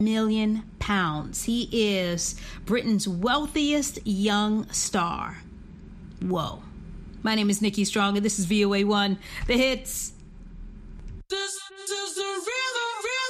million pounds. He is Britain's wealthiest young star. Whoa. My name is Nikki Strong, and this is VOA1, The Hits. This is the rhythm.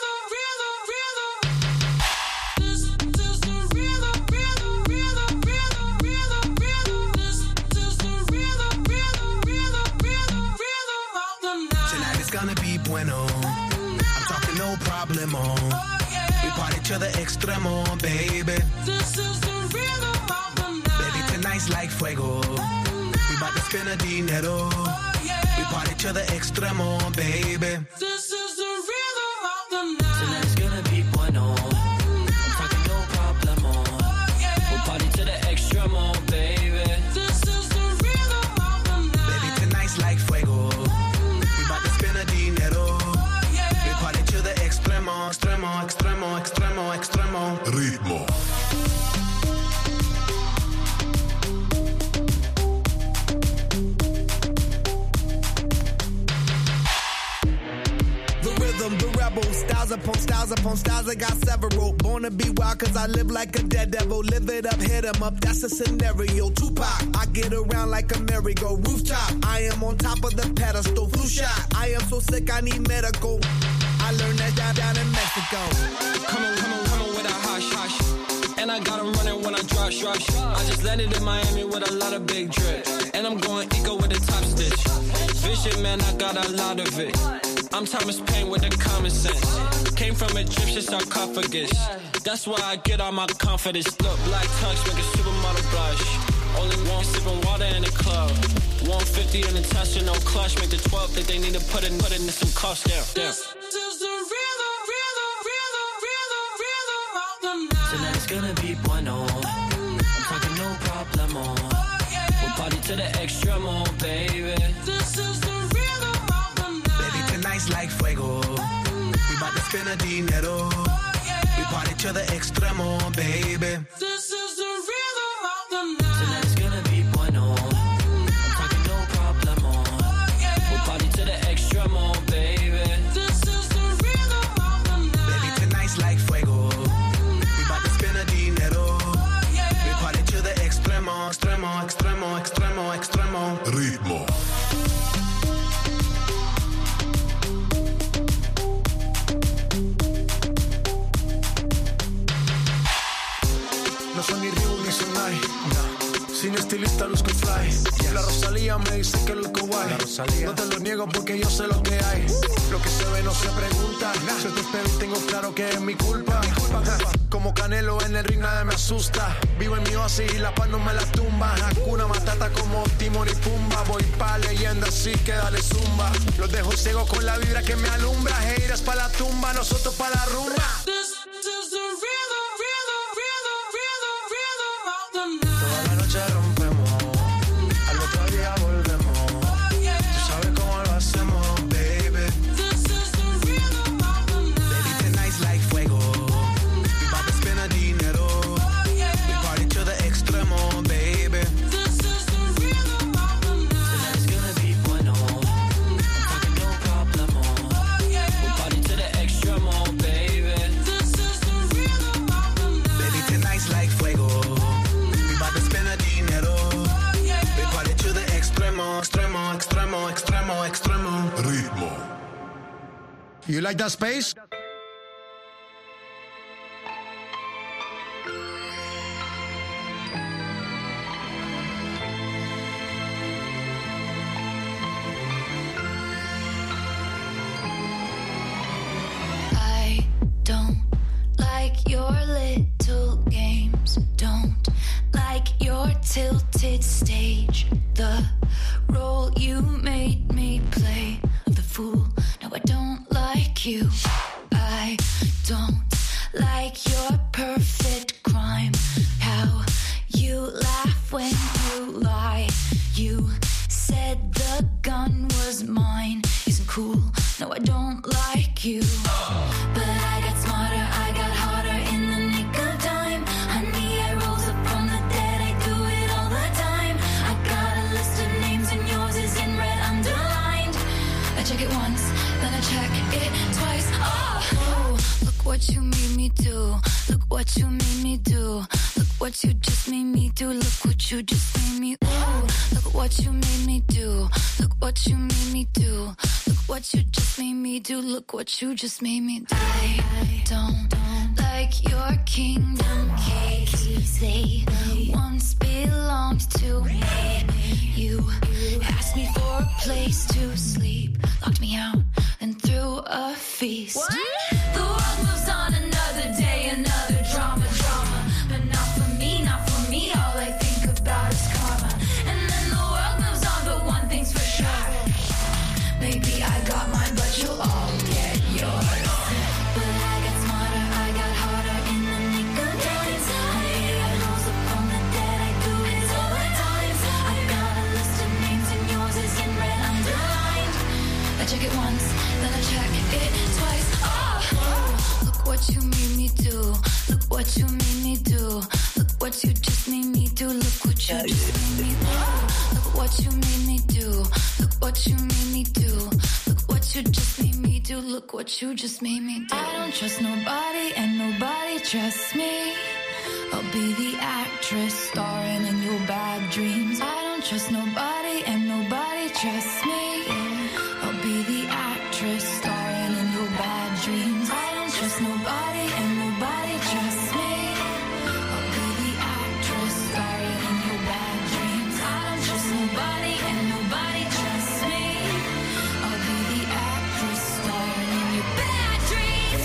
Gonna be bueno. I'm talking no problemo. We party to the extremo, baby. This is the rhythm of the night. Baby, tonight's like fuego. We bout to spend a dinero. We party to the extremo, baby. This is the rhythm of the night. Tonight's gonna be bueno. I'm talking no problemo. We party to the extremo, baby. This is the rhythm of the night. Baby, tonight's like fuego. Dinero. We party to the extremo, extremo, extremo, extremo, extremo. Ritmo. The rebel, styles upon styles upon styles, I got several. Born to be wild cause I live like a dead devil. Live it up, hit 'em up, that's a scenario. Tupac, I get around like a merry-go rooftop. I am on top of the pedestal, flu shot. I am so sick, I need medical. I learned that down in Mexico. Come on with a hush. And I got 'em running when I rush. I just landed in Miami with a lot of big drip. And I'm going eco with a top stitch. Vision, man, I got a lot of it. I'm Thomas Paine with the common sense. Came from Egyptian sarcophagus. That's why I get all my confidence. Look, black tux make a supermodel blush. Only one sipping water in the club. 150 in the Tesla, no clutch. Make the 12 think they need to put in some cost down. This is the rhythm of the night. Tonight's gonna be bueno. I'm talking no problemo. We'll party to the extremo, baby. This is the rhythm of the night. Baby, tonight's like fuego. We bout to spend a dinero. We party to the extremo, baby. This is the rhythm of the night. Tonight's gonna be bueno. I'm talking no problemo. We'll party to the extremo, baby. This is the rhythm of the night. Baby, tonight's like fuego. We bout to spend a dinero. We party to the extremo, extremo, extremo, extremo, extremo. Ritmo. No son ni Ryu ni Sonai, no. Sin estilista luzco fly. La Rosalía me dice que luzco guay. No te lo niego porque yo sé lo que hay. Lo que se ve no se pregunta. Si te espero y tengo claro que es mi culpa. Como Canelo en el ring nadie me asusta. Vivo en mi oasis y la paz no me la tumba. Hakuna Matata como Timon y Pumba. Voy pa' leyenda así que dale zumba. Los dejo ciego con la vibra que me alumbra. Heiras pa' la tumba, nosotros pa' la rumba. This is the rhythm of the night. Toda la noche rompemos, al otro día volvemos. Tú sabes cómo lo hacemos, baby. This is the rhythm of the night. Baby, tonight's like fuego. We bout to spend a dinero. We party to the extremo, baby. This is the rhythm of the night. Tonight's gonna be bueno. I'm talking no problemo. We'll party to the extremo, baby. This is the rhythm of the night. Baby, tonight's like fuego. We bout to spend a dinero. We party to the extremo, extremo, extremo, extremo, extremo. Ritmo. You like that space? I don't like your little games. Don't like your tilted stage. The role you made me play of the fool. No, I don't like you. I don't like your perfect crime. How you laugh when you lie. You said the gun was mine. Isn't cool. No, I don't like you. But I got smarter, I got harder in the nick of time. Honey, I rose up from the dead, I do it all the time. I got a list of names and yours is in red underlined. I check it once, then I check it twice. Oh, look what you made me do. what you made me do. Look what you just made me do. Look what you just made me. Ooh, look what you made me do. Look what you made me do. Look what you just made me do. Look what you just made me do. I don't like your kingdom keys. They once belonged to me. You asked me for a place to sleep, locked me out and threw a feast. What? The world moves on another day, another drama. But not for me, not for me. All I think about is karma. And then the world moves on, but one thing's for sure. Maybe I got mine, but you'll all get yours. But I got smarter, I got harder in the nick of time. I rose up from the dead, I do it all the time. I got a list of names and yours is in red underlined. I check it once, then I check it twice. Oh, look what you made me do. Look what you made me do. Look what you just made me do. Look what you just made me do. Look what you made me do. Look what you made me do. Look what you just made me do. Look what you just made me do. I don't trust nobody and nobody trusts me. I'll be the actress starring in your bad dreams. I don't trust nobody and nobody trusts me. I'll be the actress starring in your bad dreams. I don't trust nobody and nobody trusts me. I'll be the actress starring in your bad dreams. I don't trust nobody and nobody trusts me. I'll be the actress starring in your bad dreams.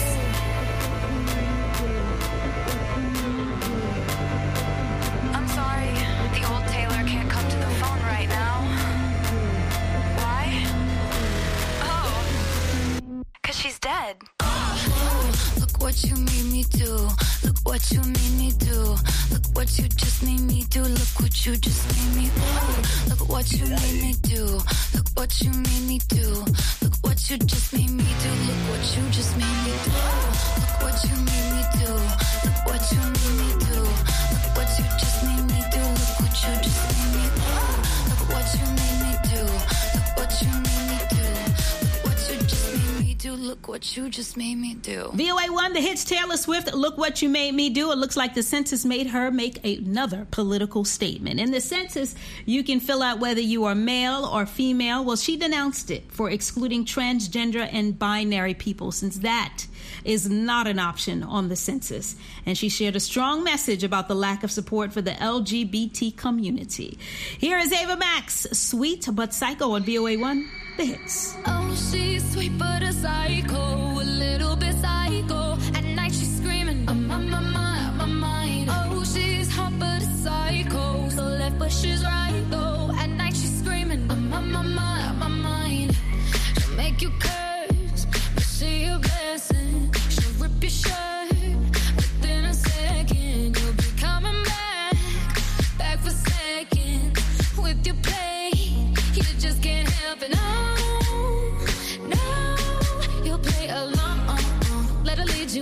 I'm sorry, the old Taylor can't come to the phone right now. Why? Oh, 'cause she's dead. Look what you made me do. Look what you made me do. Look what you just made me do. Look what you just made me do. Look what you made me do. Look what you made me do. Look what you just made me do. Look what you just made me do. Look what you made me do. Look what you made me do. Look what you just made me do. Look what you just made me do. Look what you made me do. Look what you made me do. Look what you just made me do. Look what you just made me do. VOA1, the hits Taylor Swift, Look What You Made Me Do. It looks like the census made her make another political statement. In the census, you can fill out whether you are male or female. Well, she denounced it for excluding transgender and binary people, since that is not an option on the census. And she shared a strong message about the lack of support for the LGBT community. Here is Ava Max, Sweet But Psycho on VOA1, the hits. Oh, she's sweet but a psycho, a little bit psycho. At night she's screaming, I'm on my mind. Oh, she's hot but a psycho, so left but she's right though. At night she's screaming, I'm on my mind. She'll make you curse, but she a blessing. She'll rip your shirt within a second. You'll be coming back for seconds with your play. You just can't help it. No, you'll play along. Let her lead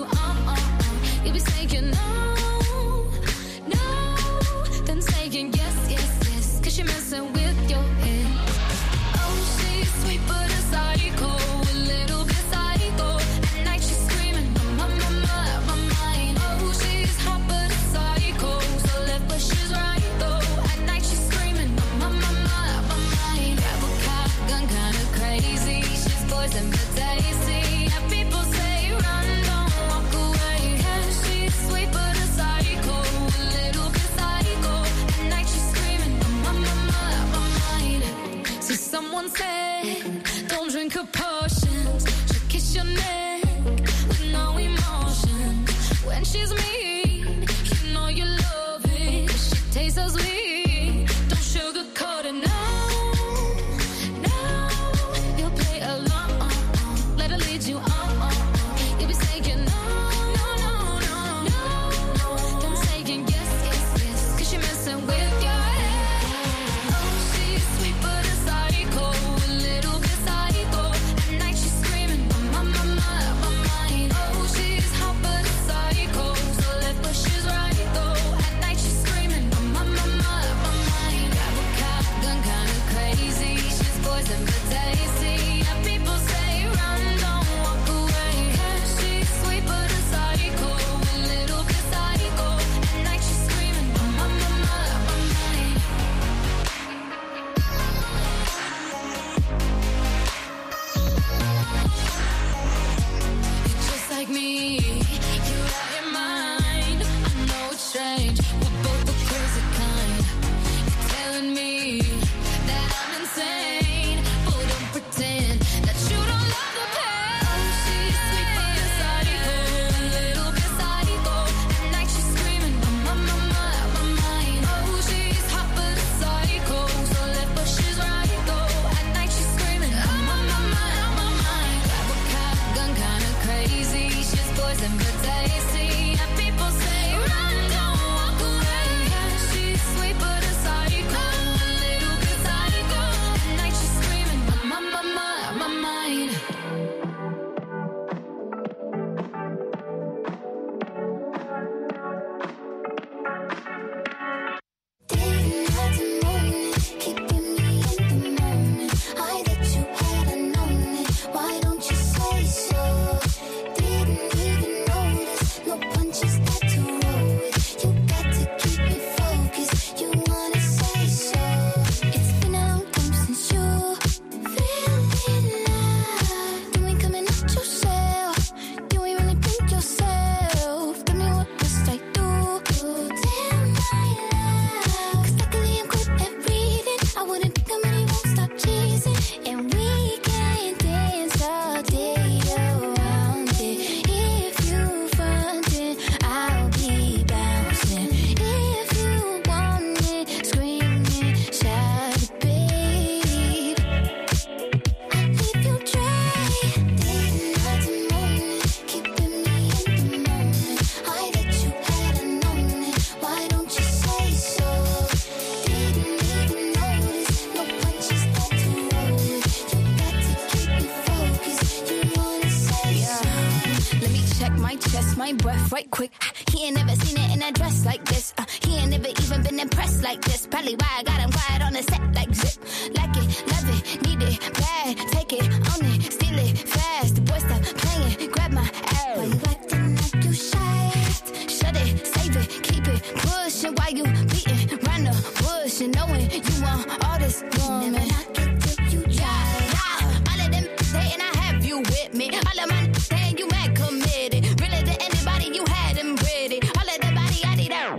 off right quick. He ain't never seen it in a dress like this. He ain't never even been impressed like this. Probably why I got him quiet on the set like zip. Like it, love it, need it, bad. Take it, own it, steal it, fast. The boy stop playing, grab my ass. Why you acting like you shy? Shut it, save it, keep it pushing. Why you beating round the bush and knowing you want all this woman? Never knock it till you try. All of them saying I have you with me. All of my saying you mad committed. Really to anybody you had them ready. All of the body I need out.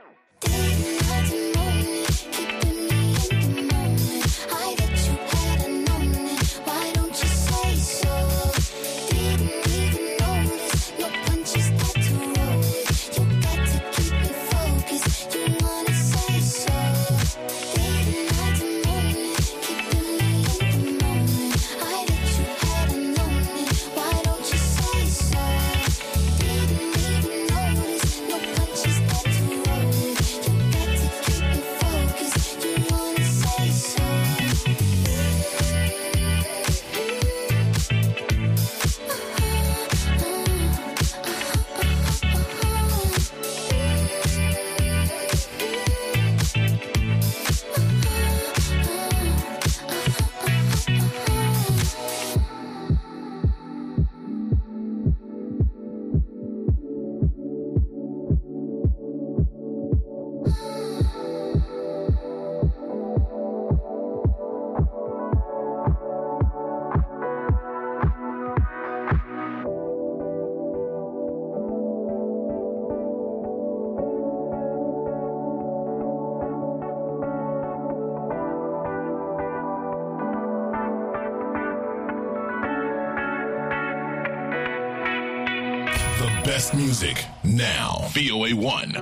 Best music now. VOA1.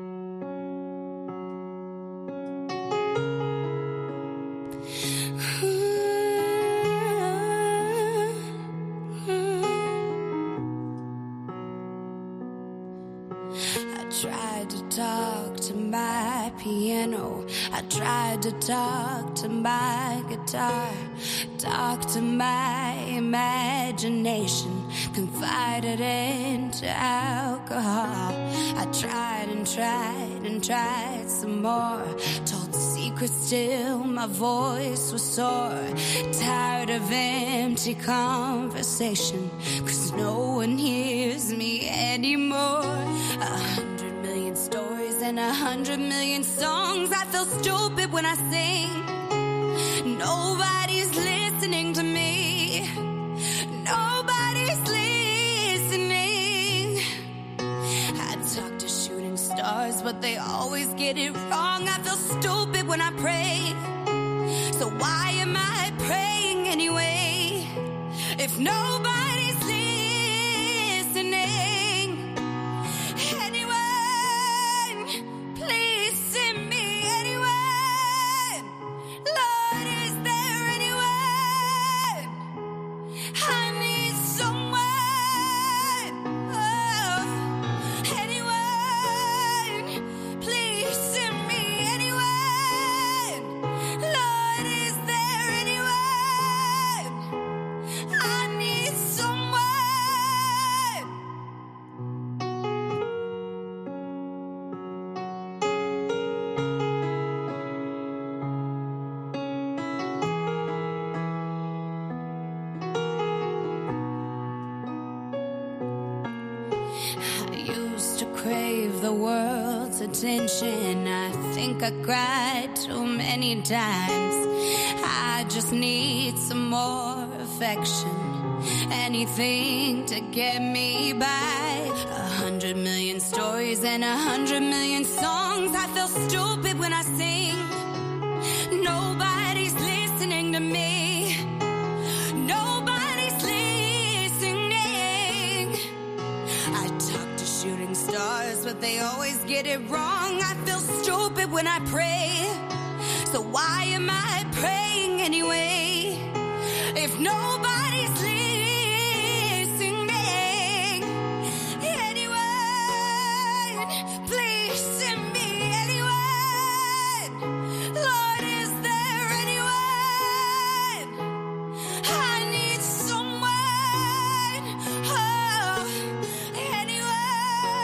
Tried to talk to my piano. I tried to talk to my guitar. Talk to my imagination. Confided into alcohol. I tried and tried and tried some more. Told secrets till my voice was sore. Tired of empty conversation. 'Cause no one hears me anymore. 100 million stories and 100 million songs. I feel stupid when I sing. Nobody's listening to me. Nobody's listening. I talk to shooting stars, but they always get it wrong. I feel stupid when I pray. So why am I praying anyway? If nobody's listening. Anyone, please send me anyone. Lord, is there anyone? I need someone. Oh, anyone, please send me anyone. Lord, is there anyone? I need someone. I used to crave the world's attention. I think I cried too many times. I just need some more affection. Anything to get me by. 100 million stories and 100 million songs. I feel stupid when I sing. Nobody's listening to me. Nobody's listening. I talk to shooting stars, but they always get it wrong. I feel stupid when I pray. So why am I praying anyway? If nobody's listening. Anyone, please send me anyone. Lord, is there anyone? I need someone. Oh, anyone.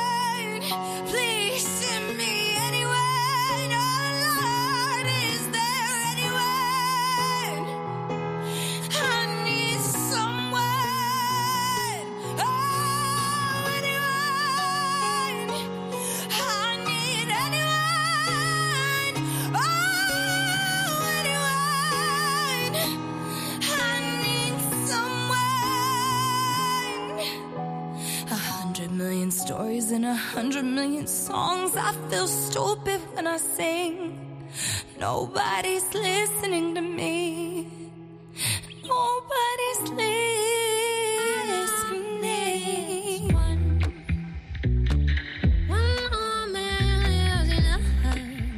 100 million songs. I feel stupid when I sing. Nobody's listening to me. Nobody's listening. One more man is enough.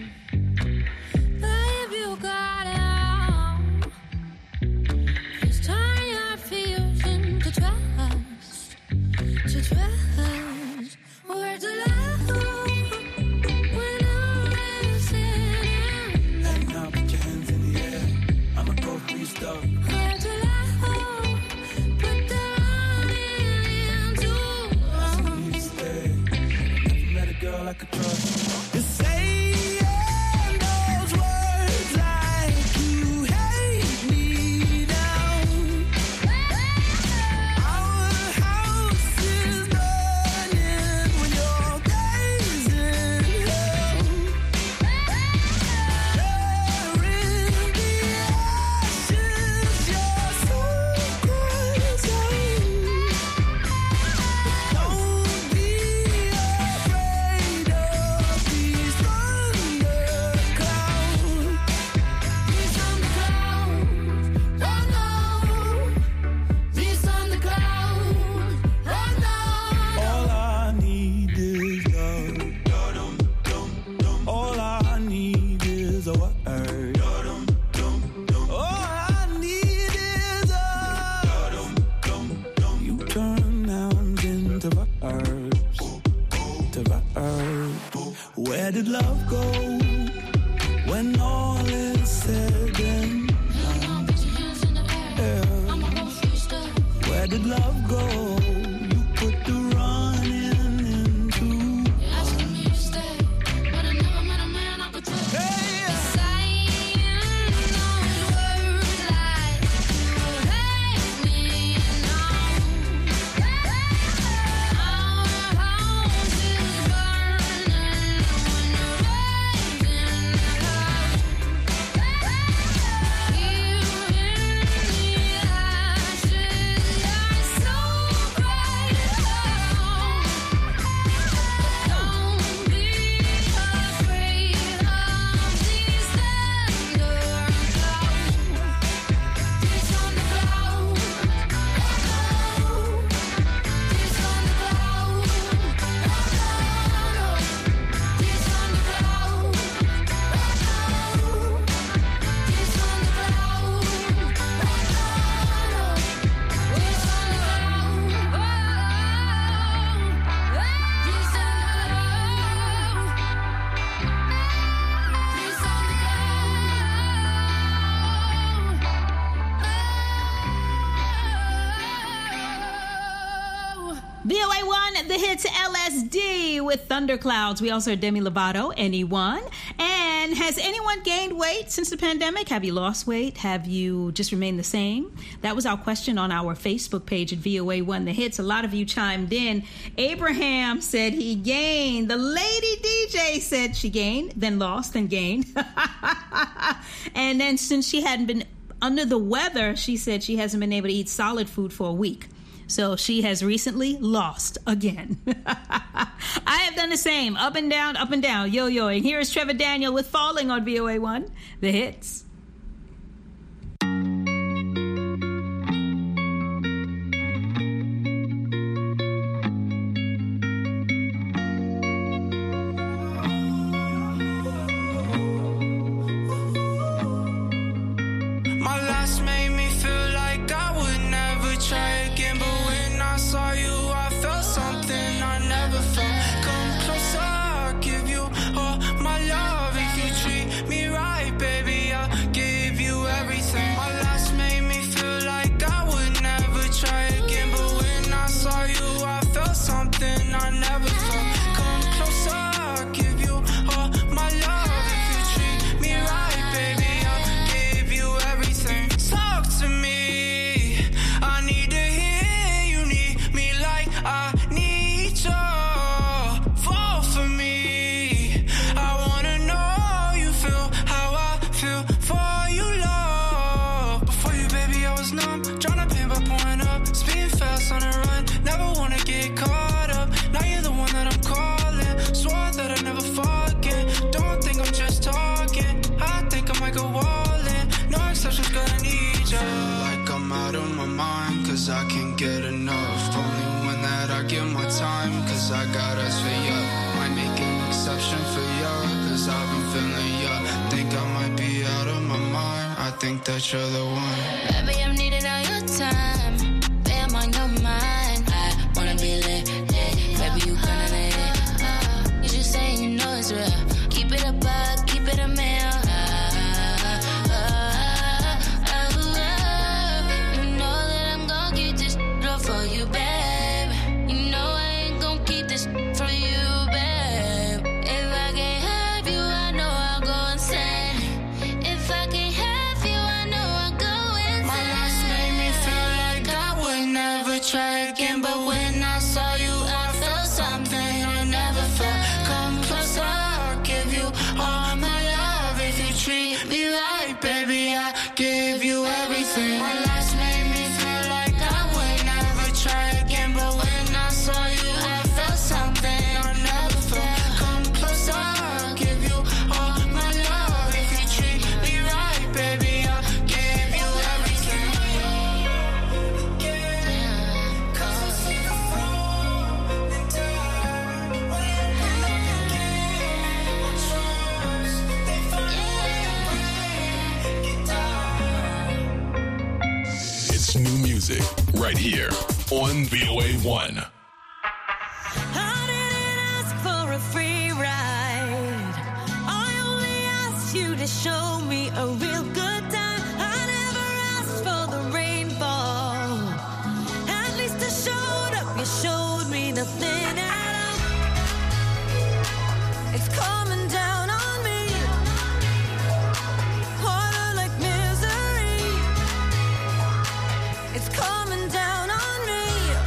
Babe, you got it all. Just turn your fears into trust. To trust. Where's the love when I'm listening? Hey, now put your hands in the air. I'ma go free stuff. Where's the love? Put the money into I need to stay. Never met a girl I could trust. You're saying those words like you hate me now. Our house is burning when you're gazing hell. There in the ashes, you're so crazy. Don't be afraid of these thunderclouds. these thunderclouds. Oh no, these thunderclouds. Oh no. All I need is love. All I need is a word. All I need is you turn nouns into verbs. To verbs. Where did love go when all is said and done? Put your hands in the air. I'ma go free stuff. Where did love go? You put the running into. Asking me to stay, but I never met a man I could trust. Hey! Saying those words like you hate me now. Our house is burning when you're raising hell. Here in the ashes, you're so bright. Don't be afraid of these thunderclouds. These thunderclouds. These thunderclouds. These VOA1, the hits LSD with Thunderclouds. We also heard Demi Lovato, Anyone. And has anyone gained weight since the pandemic? Have you lost weight? Have you just remained the same? That was our question on our Facebook page at VOA1 The Hits. A lot of you chimed in. Abraham said he gained. The lady DJ said she gained, then lost, then gained. And then since she hadn't been under the weather, she said she hasn't been able to eat solid food for a week. So she has recently lost again. I have done the same. Up and down, yo-yoing. Here is Trevor Daniel with Falling on VOA1, The Hits. My last made me feel like I would never try again, but when I saw you, I felt something I never felt. Come closer, I'll give you all my love. If you treat me right, baby, I'll got us for ya. Might make an exception for ya, cause I've been feeling ya. Think I might be out of my mind, I think that you're the one. Baby, I'm needing all your time. Baby, I'm on your mind. I wanna be lit, lit. Baby, you gonna let it. You just saying you know it's real. Keep it a buck, keep it a meal. You know that I'm gonna get this up for you, babe. You know I ain't gonna keep this for you, babe. If I can't have you, I know I'll go insane. If I can't have you, I know I'll go insane. My last made me feel like I would never try again, but when I saw you, I felt something I never felt. Come closer, I'll give you all my love. If you treat me right, baby, I give you everything. My last made me feel like I would never try again, but when I saw you, I felt something I never felt. Come closer, I'll give you all my love. If you treat me right, baby, I'll give you everything. It's new music right here on VOA1. I didn't ask for a free ride. I only asked you to show me a real good time. I never asked for the rainfall. At least I showed up. You showed me nothing at all. It's coming down on me. Harder like misery. It's coming down on me.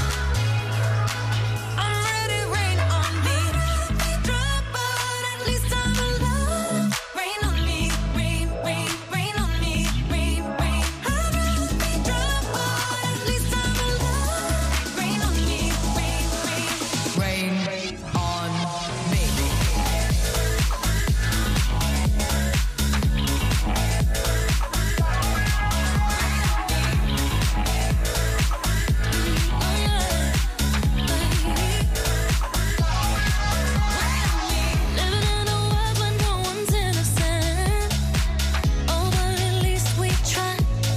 I'm ready, rain on me. Drop, but at least I'm alive. Rain on me, rain, rain, rain on me, rain, rain. I'd rather be drop, but at least I'm alive. Rain on me, rain, rain. Rain on me. Living in a world where no one's innocent. Oh, but at least we try.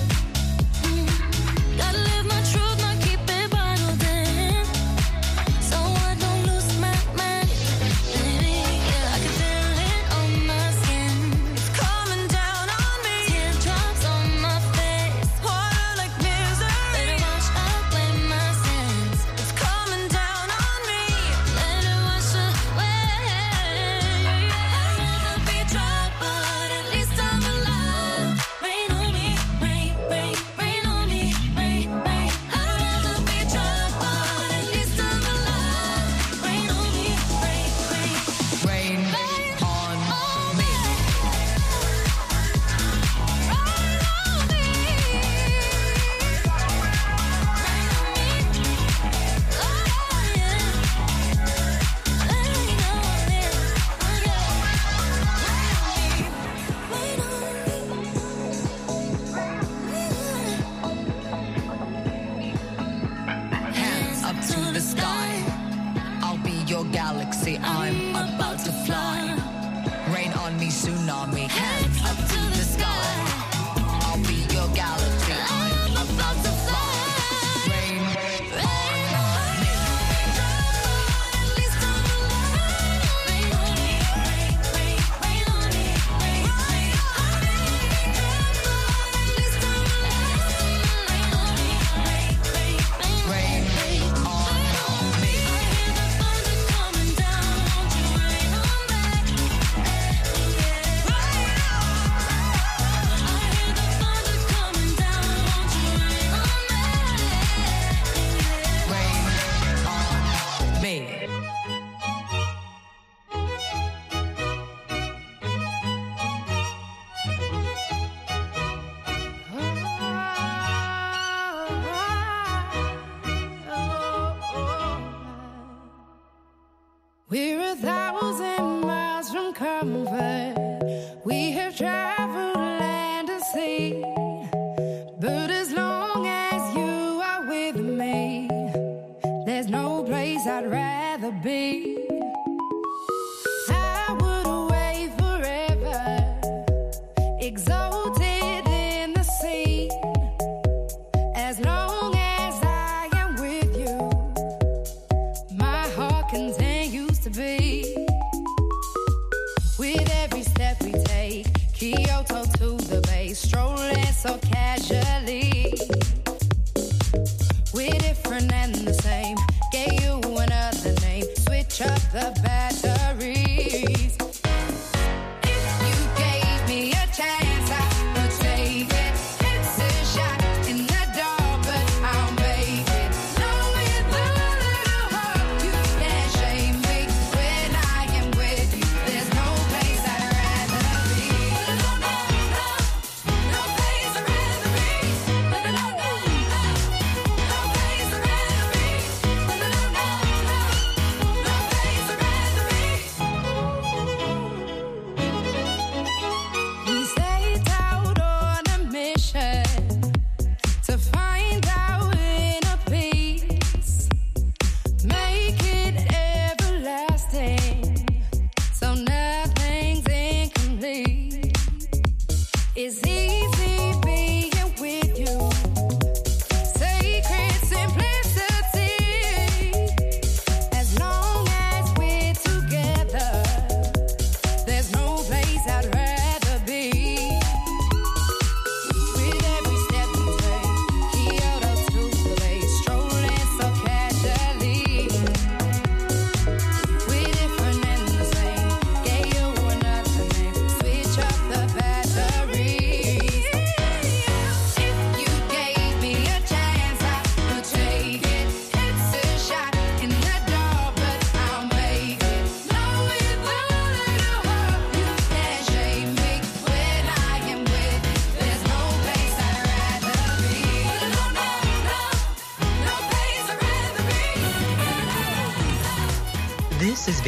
Gotta live my truth, not keep it bottled in. So I don't lose my mind. Baby, yeah, I can feel it on my skin. It's coming down on me. Teardrops on my face. Harder like misery. Let it wash away my sins. It's coming down on me. Let it wash away. I'd rather be dry, but at least I'm alive. Rain on me, rain, rain, rain on me, rain, rain. I'd rather be dry, but at least I'm alive. Rain on me, rain, rain. Rain on me. Hands up to the sky. I'll be your galaxy. I'm about to fly. Rain on me, tsunami. Hands up to the sky. I'll be your galaxy. I'm about to fly. Rain on me. Rain on me. Coming down, won't you rain on me?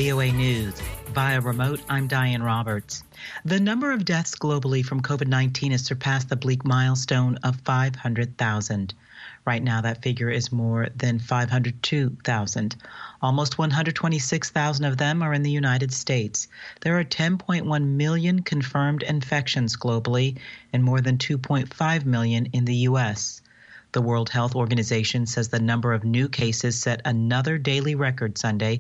VOA News. Via remote, I'm Diane Roberts. The number of deaths globally from COVID-19 has surpassed the bleak milestone of 500,000. Right now, that figure is more than 502,000. Almost 126,000 of them are in the United States. There are 10.1 million confirmed infections globally and more than 2.5 million in the U.S. The World Health Organization says the number of new cases set another daily record Sunday,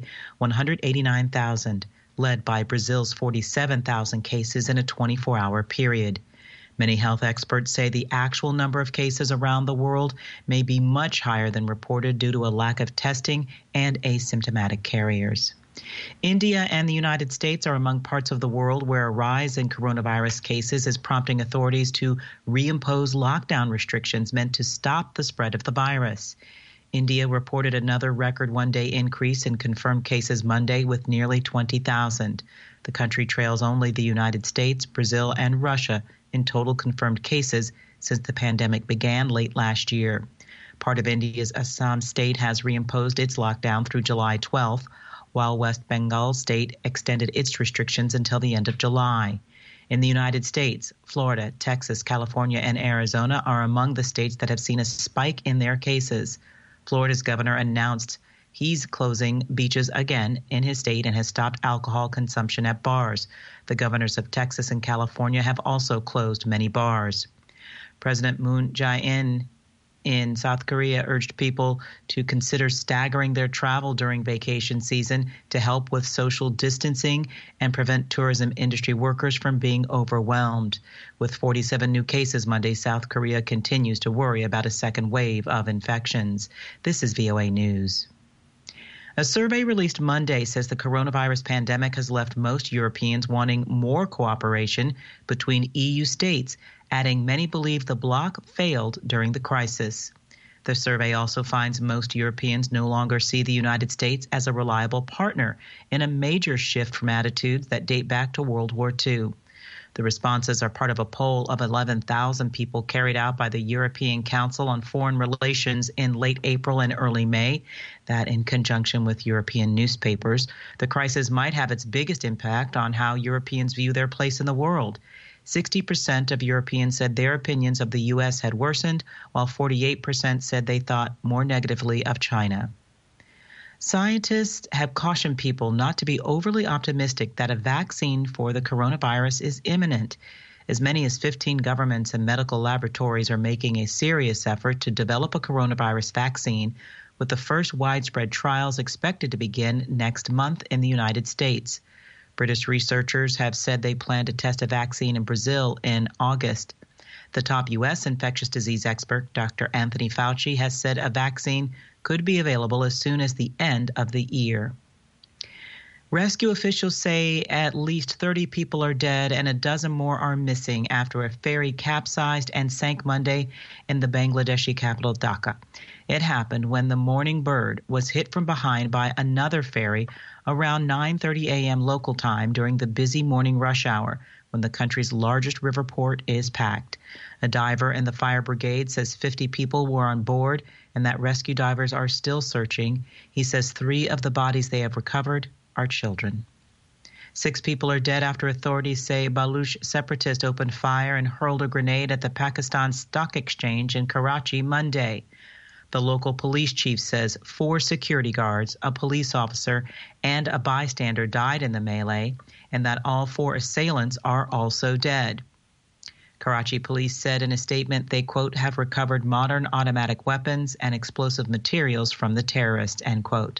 189,000, led by Brazil's 47,000 cases in a 24-hour period. Many health experts say the actual number of cases around the world may be much higher than reported due to a lack of testing and asymptomatic carriers. India and the United States are among parts of the world where a rise in coronavirus cases is prompting authorities to reimpose lockdown restrictions meant to stop the spread of the virus. India reported another record one-day increase in confirmed cases Monday with nearly 20,000. The country trails only the United States, Brazil, and Russia in total confirmed cases since the pandemic began late last year. Part of India's Assam state has reimposed its lockdown through July 12th, while West Bengal state extended its restrictions until the end of July. In the United States, Florida, Texas, California, and Arizona are among the states that have seen a spike in their cases. Florida's governor announced he's closing beaches again in his state and has stopped alcohol consumption at bars. The governors of Texas and California have also closed many bars. President Moon Jae-in in South Korea urged people to consider staggering their travel during vacation season to help with social distancing and prevent tourism industry workers from being overwhelmed. With 47 new cases Monday, South Korea continues to worry about a second wave of infections. This is VOA News. A survey released Monday says the coronavirus pandemic has left most Europeans wanting more cooperation between EU states, adding many believe the bloc failed during the crisis. The survey also finds most Europeans no longer see the United States as a reliable partner, in a major shift from attitudes that date back to World War II. The responses are part of a poll of 11,000 people carried out by the European Council on Foreign Relations in late April and early May. That, in conjunction with European newspapers, the crisis might have its biggest impact on how Europeans view their place in the world. 60% of Europeans said their opinions of the U.S. had worsened, while 48% said they thought more negatively of China. Scientists have cautioned people not to be overly optimistic that a vaccine for the coronavirus is imminent. As many as 15 governments and medical laboratories are making a serious effort to develop a coronavirus vaccine, with the first widespread trials expected to begin next month in the United States. British researchers have said they plan to test a vaccine in Brazil in August. The top U.S. infectious disease expert, Dr. Anthony Fauci, has said a vaccine could be available as soon as the end of the year. Rescue officials say at least 30 people are dead and a dozen more are missing after a ferry capsized and sank Monday in the Bangladeshi capital Dhaka. It happened when the Morning Bird was hit from behind by another ferry around 9:30 a.m. local time during the busy morning rush hour, when the country's largest river port is packed. A diver in the fire brigade says 50 people were on board and that rescue divers are still searching. He says 3 of the bodies they have recovered are children. 6 people are dead after authorities say Baluch separatists opened fire and hurled a grenade at the Pakistan Stock Exchange in Karachi Monday. The local police chief says 4 security guards, a police officer, and a bystander died in the melee, and that all 4 assailants are also dead. Karachi police said in a statement they, quote, have recovered modern automatic weapons and explosive materials from the terrorists, end quote.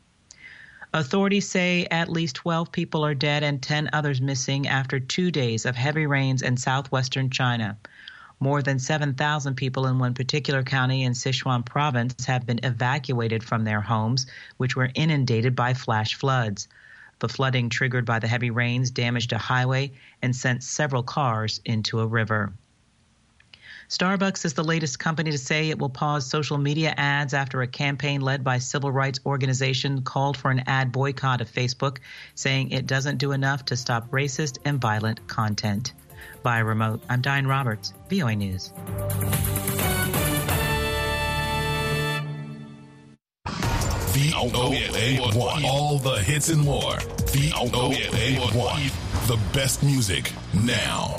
Authorities say at least 12 people are dead and 10 others missing after 2 days of heavy rains in southwestern China. More than 7,000 people in one particular county in Sichuan province have been evacuated from their homes, which were inundated by flash floods. The flooding triggered by the heavy rains damaged a highway and sent several cars into a river. Starbucks is the latest company to say it will pause social media ads after a campaign led by civil rights organization called for an ad boycott of Facebook, saying it doesn't do enough to stop racist and violent content. Via remote, I'm Diane Roberts, VOA News. VOA1. All the hits and more. VOA1. The best music now.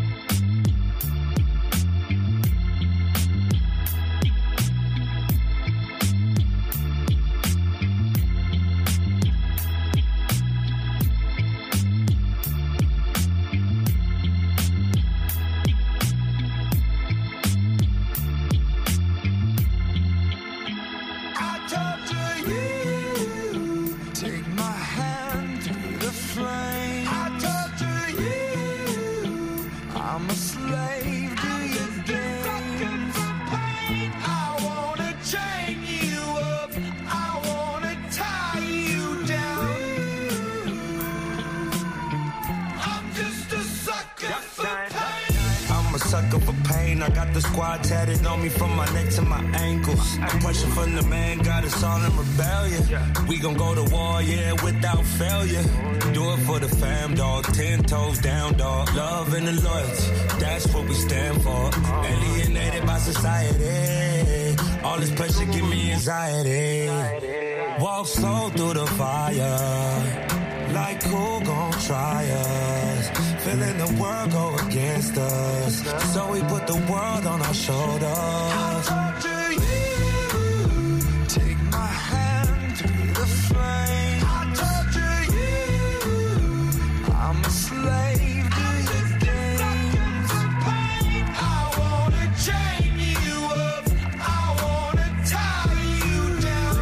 Sucker for pain, I got the squad tatted on me from my neck to my ankles. The pressure from the man got us all in rebellion. We gon' go to war, yeah, without failure. Do it for the fam, dog. 10 toes down, dog. Love and the loyalty, that's what we stand for. Alienated by society, all this pressure give me anxiety. Walk slow through the fire, like who gon' try us? Feeling the world go against us, so we put the world on our shoulders. I talk to you, take my hand through the flame. I talk to you, I'm a slave to your games. I wanna chain you up, I wanna tie you down.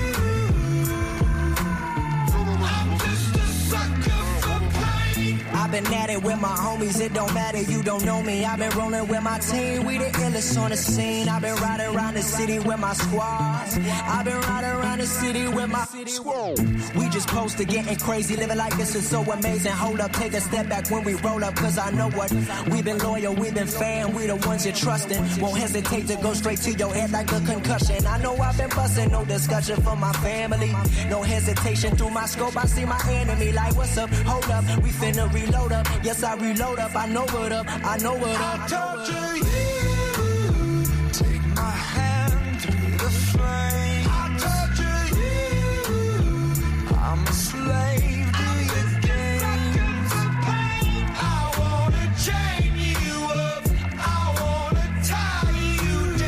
I'm just a sucker for pain. I've been at it with my homies, it don't matter, you don't know me. I've been rolling with my team, we the illest on the scene. I've been riding around the city with my squad. I've been riding around the city with my squad. We just posted getting crazy, living like this is so amazing. Hold up, take a step back when we roll up, cause I know what. We've been loyal, we've been fan, we the ones you're trusting. Won't hesitate to go straight to your head like a concussion. I know I've been busting, no discussion for my family. No hesitation through my scope, I see my enemy like, what's up, hold up, we finna reload up. Yes, I reload up, I know what up, I know what up. I talk to you, take my hand through the flame. I talk to you, I'm a slave to your games. I wanna chain you up, I wanna tie you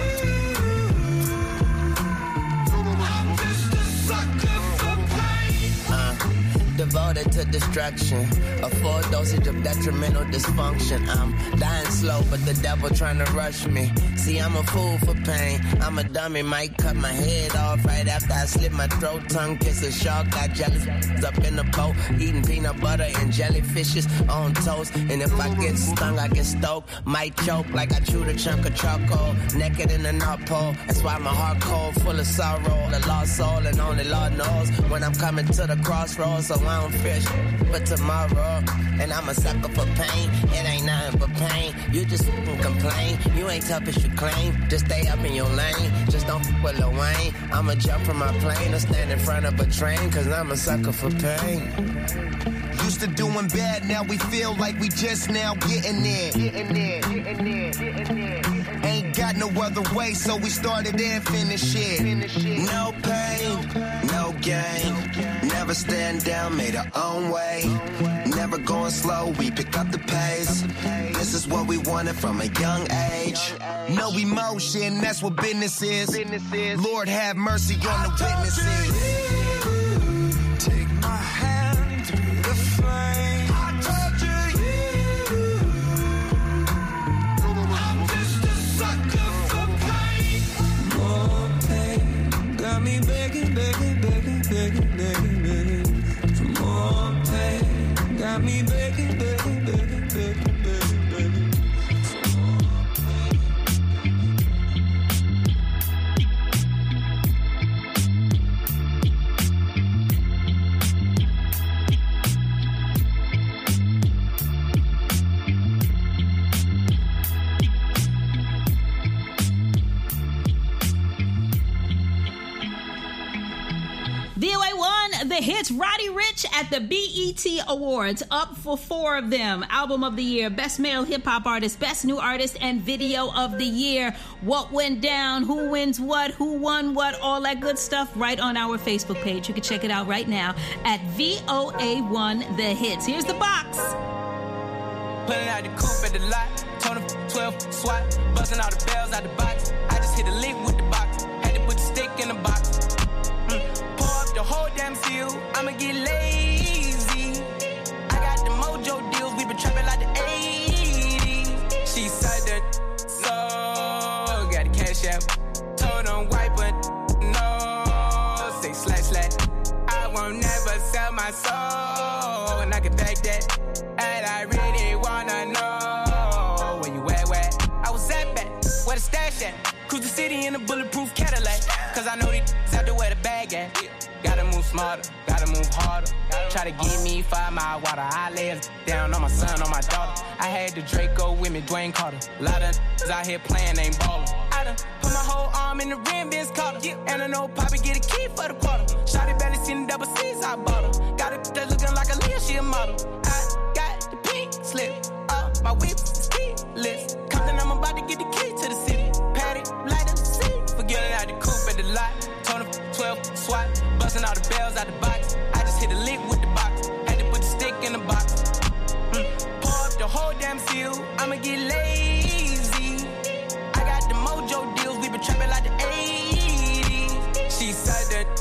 down. I'm just a sucker for pain. Devoted to destruction, a full dosage of detrimental dysfunction. I'm dying slow, but the devil trying to rush me. See, I'm a fool for pain. I'm a dummy, might cut my head off right after I slit my throat. Tongue kiss a shark, got jealous up in the boat, eating peanut butter and jellyfishes on toast. And if I get stung, I get stoked. Might choke like I chewed a chunk of charcoal. Naked in the North Pole. That's why my heart cold, full of sorrow. The lost soul, and only Lord knows when I'm coming to the crossroads. So I don't fish but tomorrow. And I'm a sucker for pain. It ain't nothing but pain. You just complain. You ain't tough as you claim. Just stay up in your lane. Just don't f with Lil Wayne. I'ma jump from my plane or stand in front of a train, cause I'm a sucker for pain. Used to doing bad, now we feel like we just now getting there. Ain't got no other way, so we started and finished it. No pain, no gain. Never stand down, made our own way. Never going slow, we pick up the pace. This is what we wanted from a young age. No emotion, that's what business is. Lord have mercy on the witnesses. Take my hand through the flame. I talk to you. I'm just a sucker for pain. More pain, got me begging, begging, begging, begging, begging, begging. For more pain, got me begging, begging, begging, begging, begging, begging. VOA1, the hits It's Roddy Ricch at the BET Awards, up for 4 of them. Album of the Year, Best Male Hip Hop Artist, Best New Artist, and Video of the Year. What went down, who wins what, who won what, all that good stuff right on our Facebook page. You can check it out right now at VOA1 The Hits. Here's the box. Pulling out the coupe at the lot, told him 12 SWAT, buzzing all the bells out the box. I just hit a lick with the box, had to put the stick in the box. Pour up the whole damn seal, I'ma get lazy. I got the mojo deals, we been trapping like the 80s. She said that, so got the cash out, told him wipe it, no, say slash. I won't never sell my soul, and I can back that. And I really wanna know where you at, where I was at back, where the stash at. Cruise the city in a bulletproof Cadillac, cause I know these out there where the bag at. Gotta move smarter, gotta move harder. Try to give me 5 mile water. I lay it down on my son, on my daughter. I had the Draco with me, Dwayne Carter. A lot of out here playing, ain't ballin'. I done put my whole arm in the rim, Vince Carter. And I know Poppy get a key for the quarter. Shawty barely seen the double C's, I bought her. Got it that's looking like a Leah, she a model. I got the pink slip up, my whip is keyless. Compton, I'm about to get the key to the city. Patty, light up the seat. Forgetting out the coupe at the lot. Told him 12 SWAT, busting all the bells out the box. I just hit a lick with the box, had to put the stick in the box. Pour up the whole damn seal, I'ma get lazy. I got the mojo deals, we been trapping like the 80s. She said that,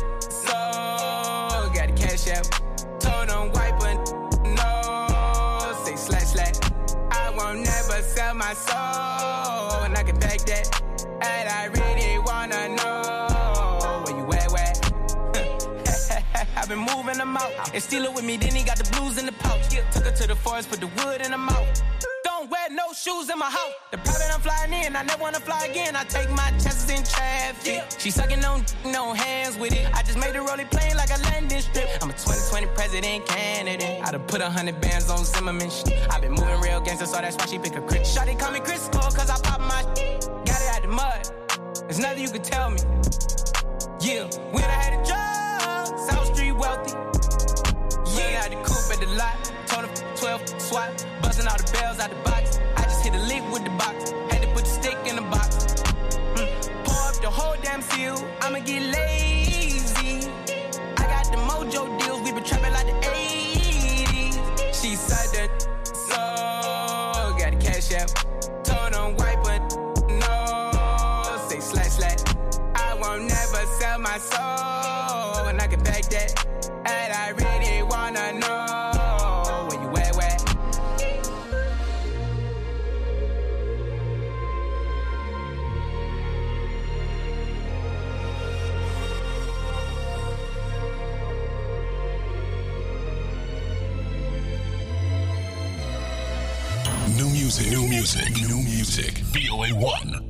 so got the cash out. Told him wipe it, no, say slash. I won't never sell my soul, and I can back that. And I really wanna know where you at, where I've been moving them out. And steal it with me, then he got the blues in the pouch. Took her to the forest, put the wood in the mouth. Don't wear no shoes in my house. The private I'm flying in, I never wanna fly again. I take my chances in traffic. She sucking on no hands with it. I just made her rolling plane like a landing strip. I'm a 2020 president candidate. I done put 100 bands on Zimmerman. I been moving real gangster, so that's why she pick a crit. Shawty call me Chris Cole, cause I pop my got it out the mud. There's nothing you could tell me. Yeah, when I had a job, South Street wealthy. Yeah, I had the coupe at the lot. Told him 12 SWAT, buzzing all the bells out the box. I just hit a lick with the box, had to put the stick in the box. Pour up the whole damn seal, I'ma get lazy. I got the mojo deals, we been trapping like the 80s. She said that, so got the cash out. Told him wipe it, no, say slash. I won't never sell my soul, and I can back that. And I really wanna know where you at, where New music. VOA1.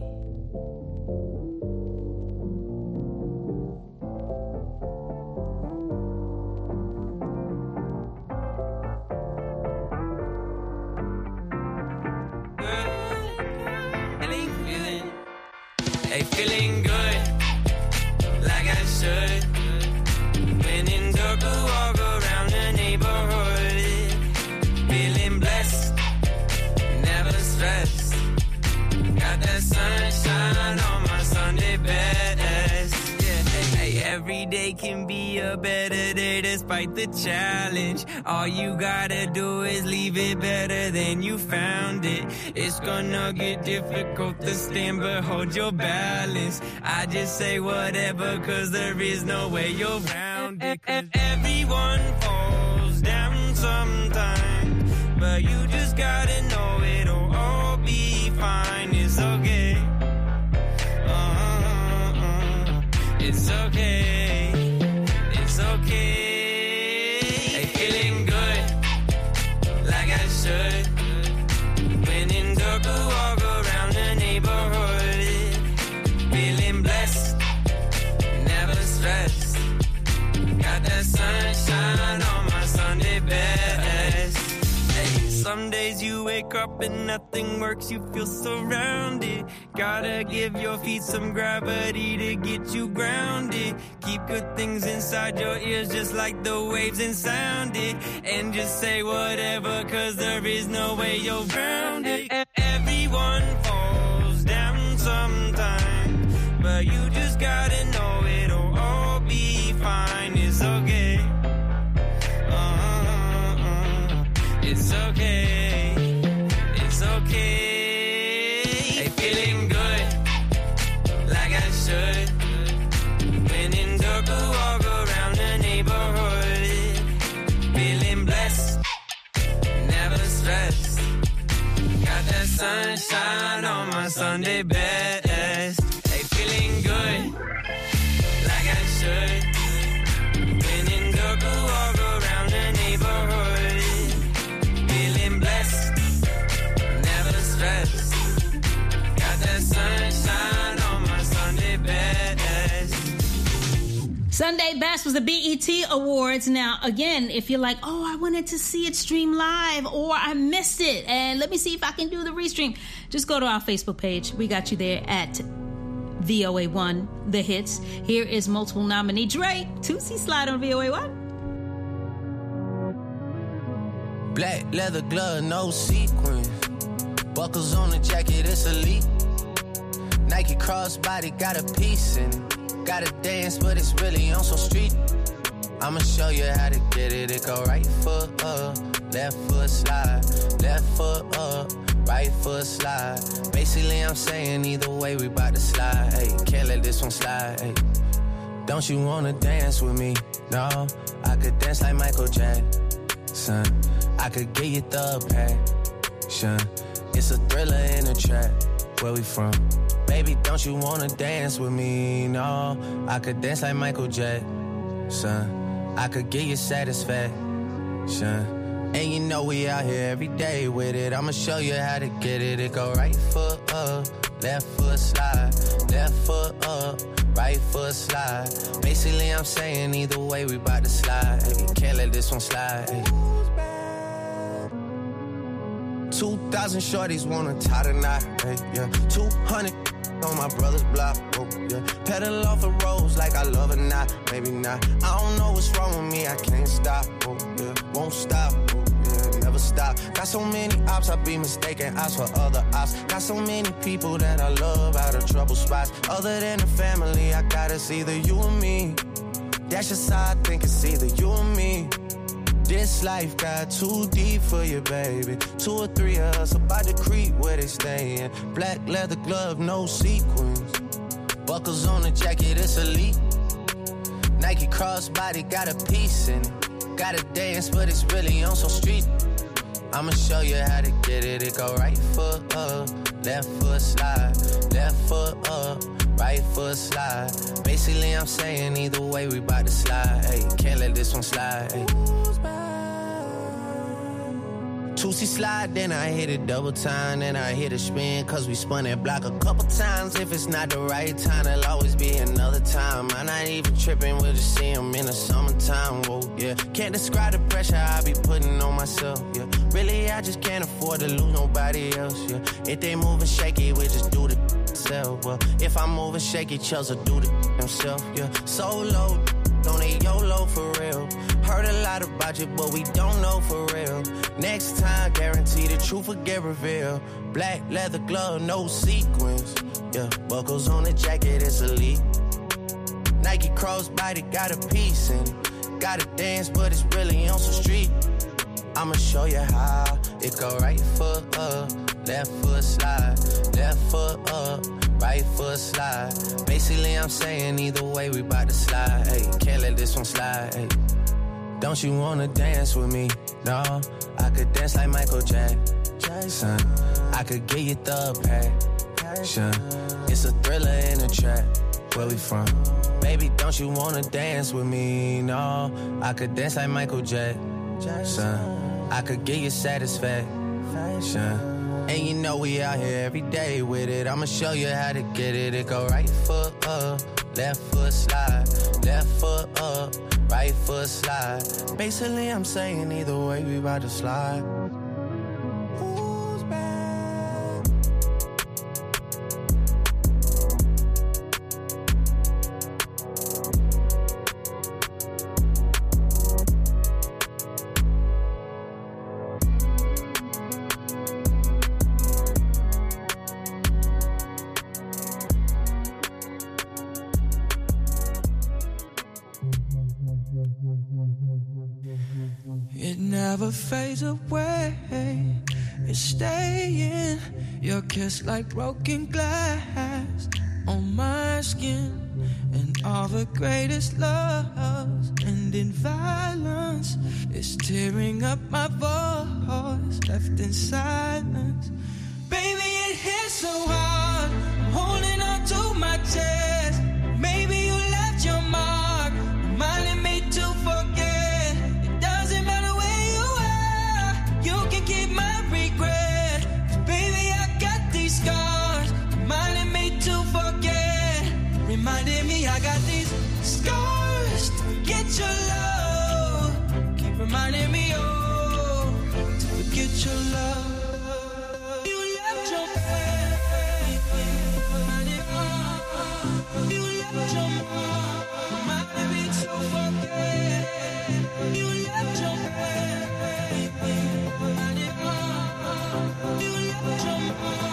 Hey, feeling good, like I should. When in dark, walk around the neighborhood. Feeling blessed, never stressed. Got that sunshine on my Sunday best. Yeah, hey, every day can be a better day despite the challenge. All you gotta do is leave it better than you found it. It's gonna get difficult to stand, but hold your balance. I just say whatever, cause there is no way you're round it. Everyone falls down sometimes, but you just gotta know it'll all be fine. It's okay. It's okay. It's okay. Hey, feeling good, like I should. When in dark, walk around the neighborhood. Feeling blessed, never stressed. Got that sunshine on my Sunday best. Hey, Some days you wake up and nothing works, you feel surrounded. Gotta give your feet some gravity to get you grounded. Keep good things inside your ears just like the waves and sound it. And just say whatever, cause there is no way you're grounded. Everyone falls down sometime, but you just gotta know it'll all be fine. It's okay. It's okay. It's okay. Hey, feeling good, like I should. When in dark, I walk around the neighborhood. Feeling blessed, never stressed. Got that sunshine on my Sunday best. Hey, feeling good, like I should. When in dark, I walk around the neighborhood. Feeling blessed, never stressed. Got that sunshine on my Sunday best. Sunday Best was the BET Awards. Now, again, if you're like, oh, I wanted to see it stream live or I missed it, and let me see if I can do the restream, just go to our Facebook page. We got you there at VOA1 The Hits. Here is multiple nominee Drake, Tootsie Slide on VOA1. Black leather glove, no sequins. Buckles on the jacket, it's elite. Nike crossbody got a piece in it. Gotta dance, but it's really on some street. I'ma show you how to get it. It go right foot up, left foot slide. Left foot up, right foot slide. Basically, I'm saying either way, we bout to slide. Hey, can't let this one slide. Hey. Don't you wanna dance with me? No, I could dance like Michael Jackson. I could get you the passion. It's a thriller in a trap. Where we from? Baby, don't you wanna dance with me? No, I could dance like Michael Jackson. I could get you satisfaction. And you know we out here every day with it. I'ma show you how to get it. It go right foot up, left foot slide. Left foot up, right foot slide. Basically, I'm saying either way, we bout to slide. Hey, can't let this one slide. Hey. 2,000 shorties wanna tie the knot, hey, yeah. 200 on my brother's block, oh, yeah. Pedal off the roads like I love it, not, maybe not. I don't know what's wrong with me, I can't stop, oh, yeah. Won't stop, oh, yeah, never stop. Got so many ops, I be mistaken ops for other ops. Got so many people that I love out of trouble spots. Other than the family, I got it's either you or me. That's just how I think it's either you or me. This life got too deep for you, baby. 2 or 3 of us about to creep where they stayin'. Black leather glove, no sequins. Buckles on the jacket, it's elite. Nike crossbody got a piece in it. Gotta dance, but it's really on some street. I'ma show you how to get it. It go right foot up, left foot slide. Left foot up, right foot slide. Basically, I'm saying either way, we bout to slide. Hey, can't let this one slide. Hey. Tootsie slide, then I hit it double time, then I hit a spin, cause we spun that block a couple times. If it's not the right time, there'll always be another time. I'm not even tripping, we'll just see them in the summertime, whoa, yeah. Can't describe the pressure I be putting on myself, yeah. Really, I just can't afford to lose nobody else, yeah. If they moving shaky, we just do the self, well. If I'm moving shaky, Chelsea do the himself, yeah. Solo, don't need YOLO for real. Heard a lot about you, but we don't know for real. Next time, guarantee the truth will get revealed. Black leather glove, no sequins. Yeah, buckles on the jacket, it's elite. Nike crossbody got a piece in it. Gotta dance, but it's really on some street. I'ma show you how. It go right foot up, left foot slide. Left foot up, right foot slide. Basically, I'm saying either way, we bout to slide. Hey, can't let this one slide. Hey. Don't you wanna dance with me? No, I could dance like Michael Jackson. I could get you the passion. It's a thriller in a trap. Where we from? Baby, don't you wanna dance with me? No, I could dance like Michael Jackson. I could get you satisfaction. And you know we out here every day with it. I'ma show you how to get it. It go right foot up, left foot slide. Left foot up, right foot slide. Basically, I'm saying either way, we about to slide. never fades away. It's staying. Your kiss like broken glass on my skin. And all the greatest loves end in violence. It's tearing up my voice, left in silence. Baby, it hits so hard. I'm holding on to my chest. Maybe you left your mark, reminding me to forget. It doesn't matter where you are, you can keep my regret. 'Cause baby, I got these scars, reminding me to forget. Reminding me I got these scars to forget your love. Keep reminding me, oh, to forget your love. You left your you left your reminding me to forget. You left your you left your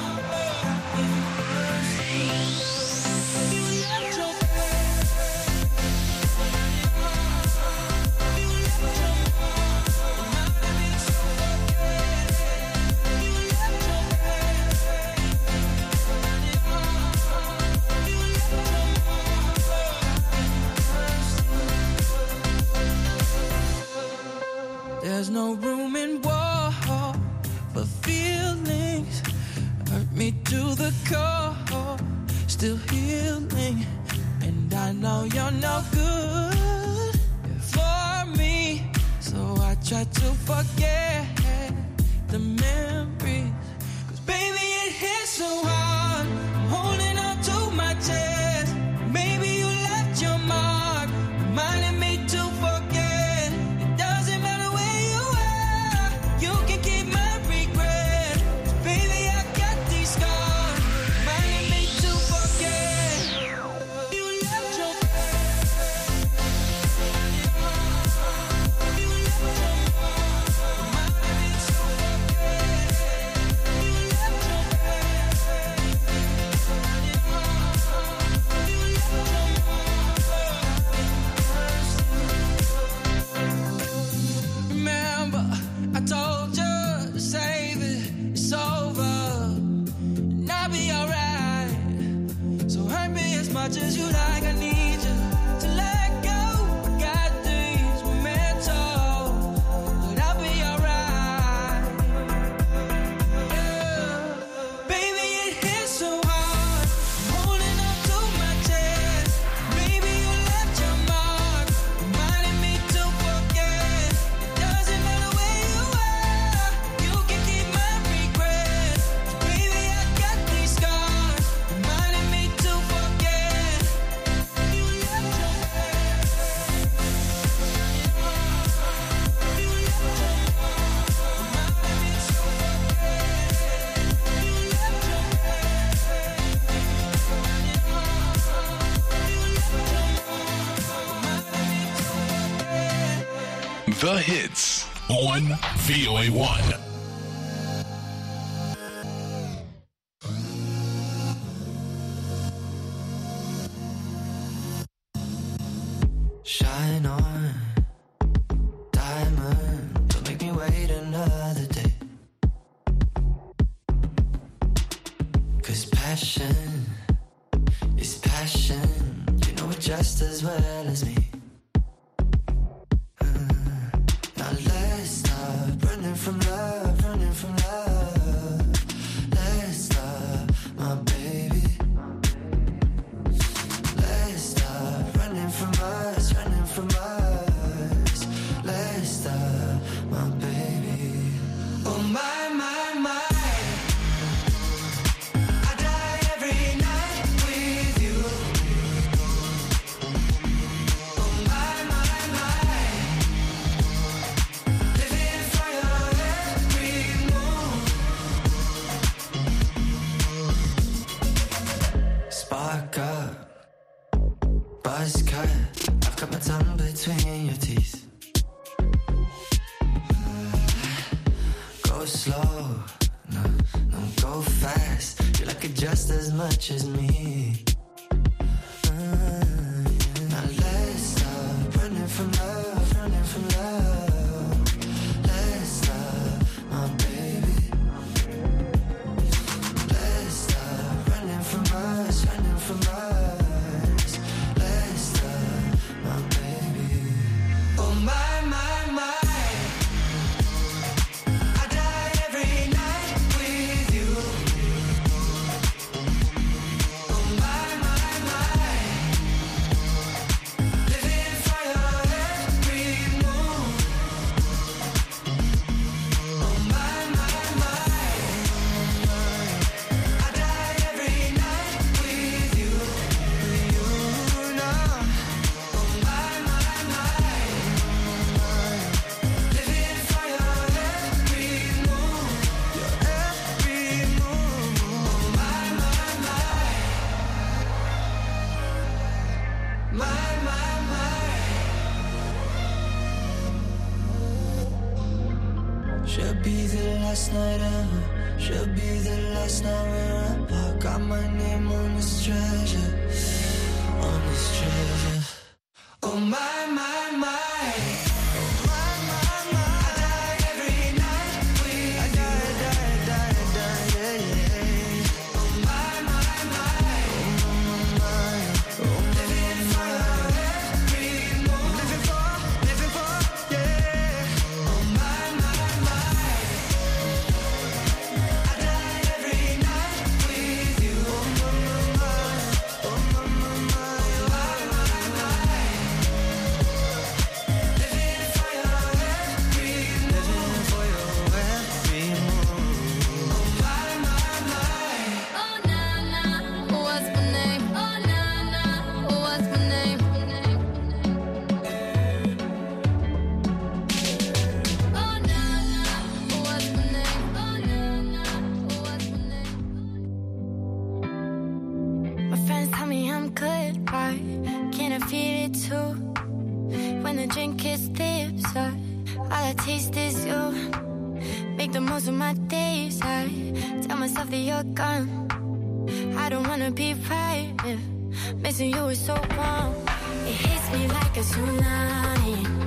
There's no room in war for feelings. Hurt me to the core, still healing. And I know you're no good for me, so I try to forget the memories. 'Cause baby, it hits so hard. I'm holding on to my chest. Maybe you left your mark, reminding me to forget. It doesn't matter where you are, you can keep my regret. 'Cause baby, I got these scars, reminding me to forget. You left your Remember, I told you to save it, it's over, and I'll be alright. So hurt me as much as you like, I need you to let go. I got things we're meant to, but I'll be alright. Yeah. Baby, it hits so hard, I'm holding on to my chest. Maybe you left your mark, reminding me to forget. It doesn't matter where you are, you can keep my regret. Baby, I got these scars, reminding me to forget. You left your The hits on VOA1. Shine on, diamond. Don't make me wait another day. 'Cause passion is passion. You know it just as well as me. Now let's stop running from love, running from love. Let's stop, my baby. Let's stop running from us, running from us. Let's stop, my baby. Oh my, my, my. I die every night with you. Oh my, my, my. Living for your every move. Spark up, buzz cut. I've got my tongue between your teeth. Go slow, no, no, go fast. You like it just as much as me. Now let's stop running from love, running from love. Should be the last night ever. Should be the last night we're apart. Got my name on this treasure. On this treasure. Oh my, my, my. Taste is you. Make the most of my days. I tell myself that you're gone. I don't wanna be right if missing you is so wrong. It hits me like a tsunami.